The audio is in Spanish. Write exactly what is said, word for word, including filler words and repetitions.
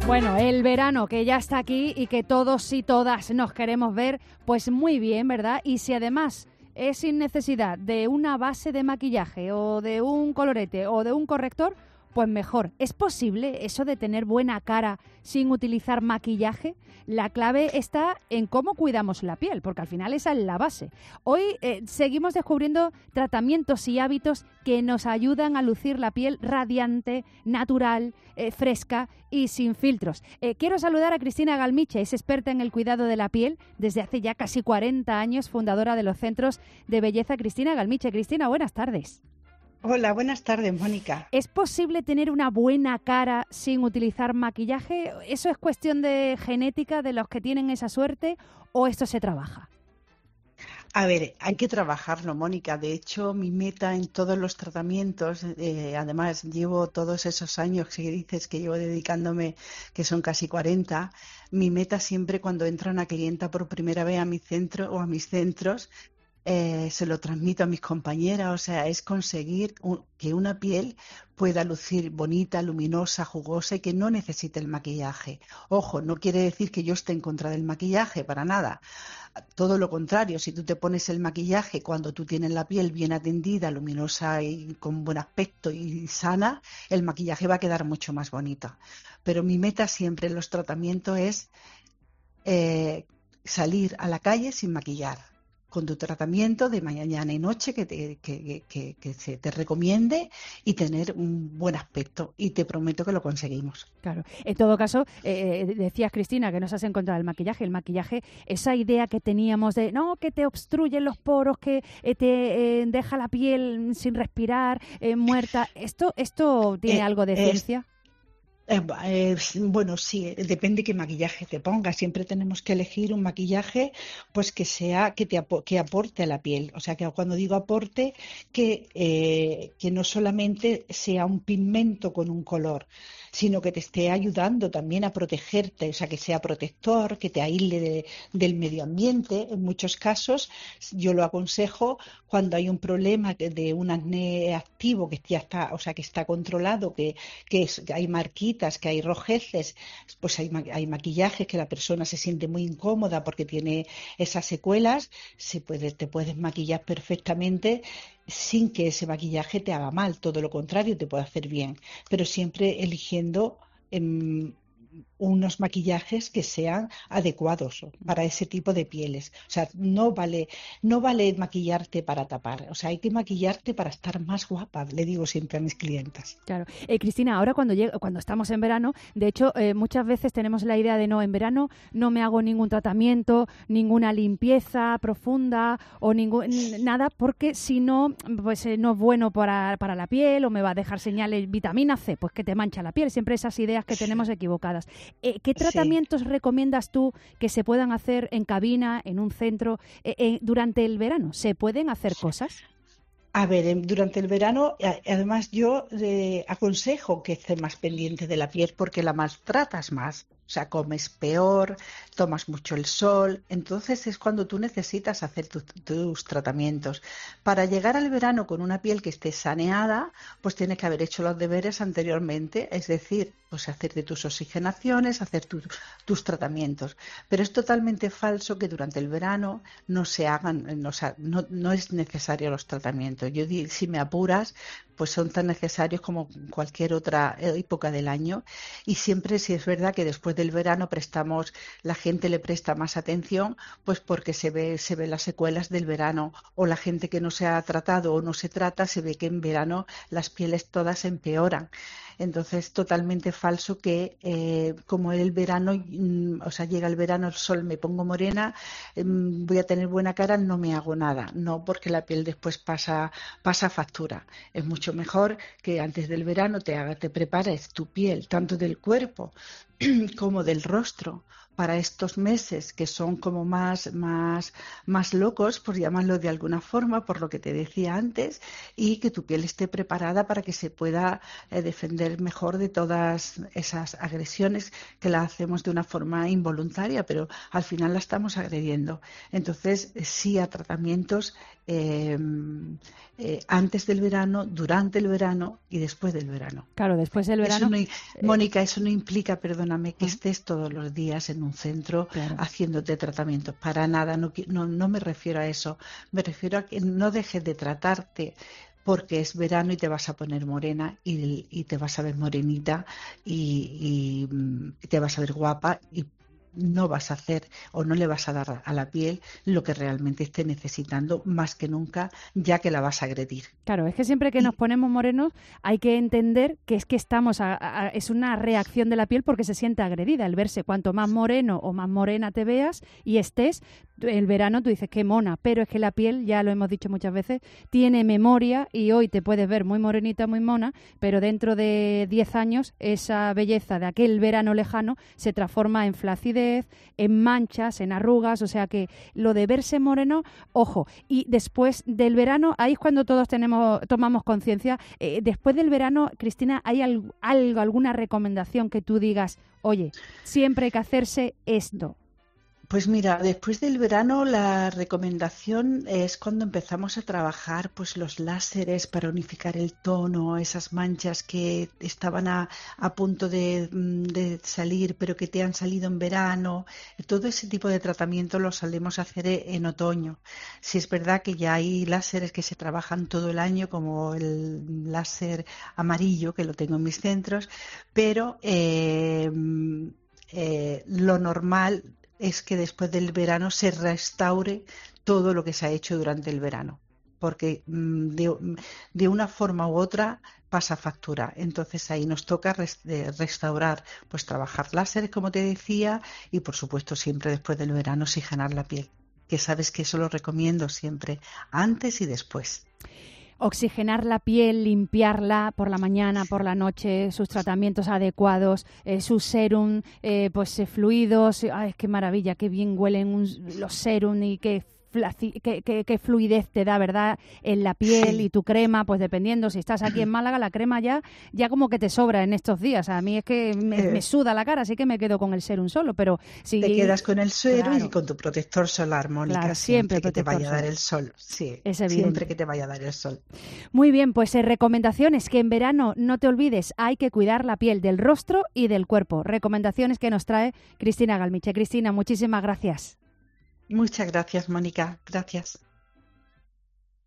Bueno, el verano que ya está aquí y que todos y todas nos queremos ver, pues muy bien, ¿verdad? Y si además es sin necesidad de una base de maquillaje o de un colorete o de un corrector, pues mejor. ¿Es posible eso de tener buena cara sin utilizar maquillaje? La clave está en cómo cuidamos la piel, porque al final esa es la base. Hoy eh, seguimos descubriendo tratamientos y hábitos que nos ayudan a lucir la piel radiante, natural, eh, fresca y sin filtros. Eh, quiero saludar a Cristina Galmiche, es experta en el cuidado de la piel desde hace ya casi cuarenta años, fundadora de los Centros de Belleza Cristina Galmiche. Cristina, buenas tardes. Hola, buenas tardes, Mónica. ¿Es posible tener una buena cara sin utilizar maquillaje? ¿Eso es cuestión de genética de los que tienen esa suerte o esto se trabaja? A ver, hay que trabajarlo, Mónica. De hecho, mi meta en todos los tratamientos, eh, además llevo todos esos años que dices que llevo dedicándome, que son casi cuarenta, mi meta siempre cuando entra una clienta por primera vez a mi centro o a mis centros, Eh, se lo transmito a mis compañeras, o sea, es conseguir un, que una piel pueda lucir bonita, luminosa, jugosa y que no necesite el maquillaje. Ojo, no quiere decir que yo esté en contra del maquillaje, para nada. Todo lo contrario, si tú te pones el maquillaje cuando tú tienes la piel bien atendida, luminosa y con buen aspecto y sana, el maquillaje va a quedar mucho más bonito. Pero mi meta siempre en los tratamientos es eh, salir a la calle sin maquillar, con tu tratamiento de mañana y noche que, te, que, que, que se te recomiende y tener un buen aspecto. Y te prometo que lo conseguimos. Claro. En todo caso, eh, decías, Cristina, que no se has encontrado el maquillaje. El maquillaje, esa idea que teníamos de, no, que te obstruyen los poros, que eh, te eh, deja la piel sin respirar, eh, muerta. ¿Esto, esto tiene Eh, algo de es, ciencia? Eh, eh, bueno, sí, depende qué maquillaje te pongas. Siempre tenemos que elegir un maquillaje pues que sea que te apo que aporte a la piel. O sea, que cuando digo aporte, que, eh, que no solamente sea un pigmento con un color, sino que te esté ayudando también a protegerte, o sea, que sea protector, que te aísle de, del medio ambiente. En muchos casos yo lo aconsejo cuando hay un problema de un acné activo que ya está, o sea, que está controlado, que, que, es, que hay marquitas, que hay rojeces, pues hay, hay maquillajes que la persona se siente muy incómoda porque tiene esas secuelas, se puede, te puedes maquillar perfectamente sin que ese maquillaje te haga mal, todo lo contrario, te puede hacer bien, pero siempre eligiendo eh, unos maquillajes que sean adecuados para ese tipo de pieles. O sea, no vale, no vale maquillarte para tapar, o sea, hay que maquillarte para estar más guapa, le digo siempre a mis clientas. Claro. Eh, Cristina, ahora cuando llega, cuando estamos en verano, de hecho, eh, muchas veces tenemos la idea de no, en verano no me hago ningún tratamiento, ninguna limpieza profunda o ningún nada, porque si no, pues eh, no es bueno para, para la piel o me va a dejar señales, vitamina C, pues que te mancha la piel, siempre esas ideas que tenemos equivocadas. Eh, ¿Qué tratamientos sí. recomiendas tú que se puedan hacer en cabina, en un centro, eh, eh, durante el verano? ¿Se pueden hacer cosas? A ver, durante el verano, además yo eh, aconsejo que estés más pendiente de la piel porque la maltratas más. O sea, comes peor, tomas mucho el sol, entonces es cuando tú necesitas hacer tu, tus tratamientos. Para llegar al verano con una piel que esté saneada, pues tienes que haber hecho los deberes anteriormente, es decir, pues hacerte tus oxigenaciones, hacer tu, tus tratamientos. Pero es totalmente falso que durante el verano no se hagan, no, no, no es necesario los tratamientos. Yo, si me apuras, pues son tan necesarios como cualquier otra época del año y siempre sí es verdad que después del verano prestamos, la gente le presta más atención pues porque se ve, se ve las secuelas del verano o la gente que no se ha tratado o no se trata se ve que en verano las pieles todas empeoran. Entonces, totalmente falso que eh, como el verano, mm, o sea, llega el verano, el sol, me pongo morena, eh, voy a tener buena cara, no me hago nada. No, porque la piel después pasa, pasa factura. Es mucho mejor que antes del verano te, haga, te prepares tu piel, tanto del cuerpo como del rostro, para estos meses que son como más, más, más locos, por llamarlo de alguna forma, por lo que te decía antes, y que tu piel esté preparada para que se pueda eh, defender mejor de todas esas agresiones que la hacemos de una forma involuntaria, pero al final la estamos agrediendo. Entonces, sí a tratamientos eh, eh, antes del verano, durante el verano y después del verano. Claro, después del verano. Eso no, eh, Mónica, eso no implica, perdóname, que ¿no? estés todos los días en un centro Claro. haciéndote tratamientos. Para nada, no, no, no me refiero a eso. Me refiero a que no dejes de tratarte porque es verano y te vas a poner morena y, y te vas a ver morenita y, y te vas a ver guapa y no vas a hacer o no le vas a dar a la piel lo que realmente esté necesitando más que nunca, ya que la vas a agredir. Claro, es que siempre que nos ponemos morenos hay que entender que es que estamos a, a, es una reacción de la piel porque se siente agredida. El verse cuanto más moreno o más morena te veas y estés, el verano tú dices qué mona, pero es que la piel, ya lo hemos dicho muchas veces, tiene memoria y hoy te puedes ver muy morenita, muy mona, pero dentro de diez años esa belleza de aquel verano lejano se transforma en flacidez, en manchas, en arrugas, o sea que lo de verse moreno, ojo, y después del verano, ahí es cuando todos tenemos, tomamos conciencia, eh, después del verano, Cristina, ¿hay algo, algo, alguna recomendación que tú digas, oye, siempre hay que hacerse esto? Pues mira, después del verano la recomendación es cuando empezamos a trabajar pues los láseres para unificar el tono, esas manchas que estaban a, a punto de, de salir pero que te han salido en verano. Todo ese tipo de tratamiento lo solemos hacer en otoño. Si es verdad que ya hay láseres que se trabajan todo el año, como el láser amarillo, que lo tengo en mis centros, pero eh, eh, lo normal es que después del verano se restaure todo lo que se ha hecho durante el verano, porque de, de una forma u otra pasa factura. Entonces ahí nos toca restaurar, pues trabajar láseres, como te decía, y por supuesto siempre después del verano oxigenar la piel, que sabes que eso lo recomiendo siempre, antes y después. Oxigenar la piel, limpiarla por la mañana, por la noche, sus tratamientos adecuados, eh, sus serum, eh, pues eh, fluidos. Ay, qué maravilla, qué bien huelen un, los serum y qué, qué, qué, qué fluidez te da, ¿verdad? En la piel Sí. Y tu crema, pues dependiendo, si estás aquí en Málaga, la crema ya, ya como que te sobra en estos días. A mí es que me, Eh. me suda la cara, así que me quedo con el serum solo, pero si... Te quedas con el serum claro. Y con tu protector solar, Mónica, Claro, siempre, siempre que te vaya a dar solar. el sol. Sí, es evidente. Siempre que te vaya a dar el sol. Muy bien, pues eh, recomendaciones que en verano no te olvides, hay que cuidar la piel del rostro y del cuerpo. Recomendaciones que nos trae Cristina Galmiche. Cristina, muchísimas gracias. Muchas gracias, Mónica. Gracias.